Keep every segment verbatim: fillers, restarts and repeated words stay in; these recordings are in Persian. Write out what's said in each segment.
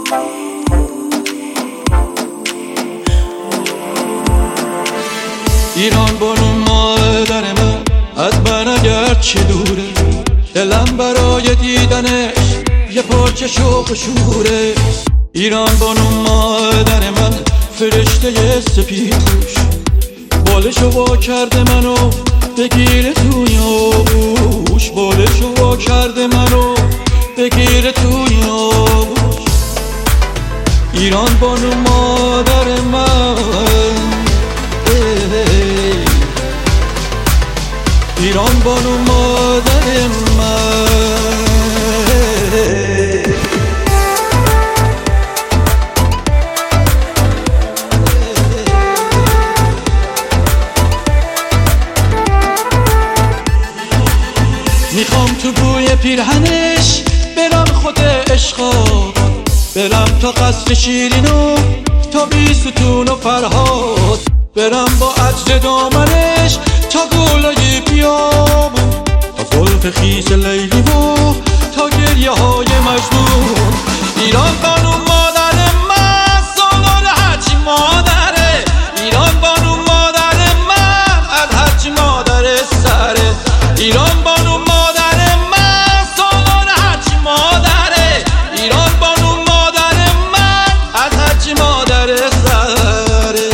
ایران بانو مادر من از من اگر چه دوره، دلم برای دیدنش یه پارچه شوق و شوره. ایران بانو مادر من فرشته سپید پوش، بالشو وا کرده منو بگیره توی آغوش، بالشو وا کرده منو بگیره توی آغوش. ایران بانو مادر من، ایران بانو مادر من. میخوام تو بوی پیرهنش برم خود عشقا، برم تا قصر شیرینو تا بیستون و فرهاد، برم با عجل دامنش تا گلای بیابون، تا زلف خیس لیلی و تا گریه های مجنون. ایران بانو مادر من سالار هرچی مادره، ایران بانو مادر من از هرچی مادر سره. ایران بانو مادر من سالار هرچی مادره، ایران بانو مادر من از هرچی مادر سره.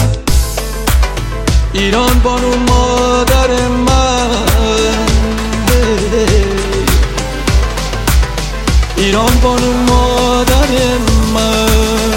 ایران بانو مادر من، ایران بانو مادر من.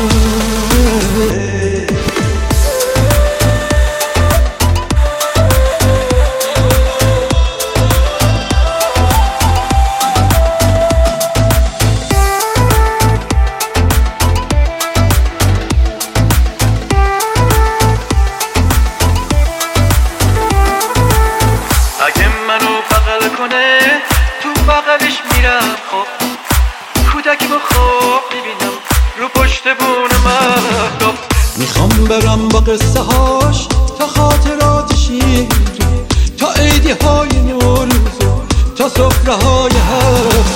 اگه منو بغل کنه تو بغلش میرم، خب کودکی با خواب میبینم رو پشت بون مهداب. میخوام برم با قصه هاش تا خاطرات شیرین، تا عیدی های نوروز، تا سفره های هفت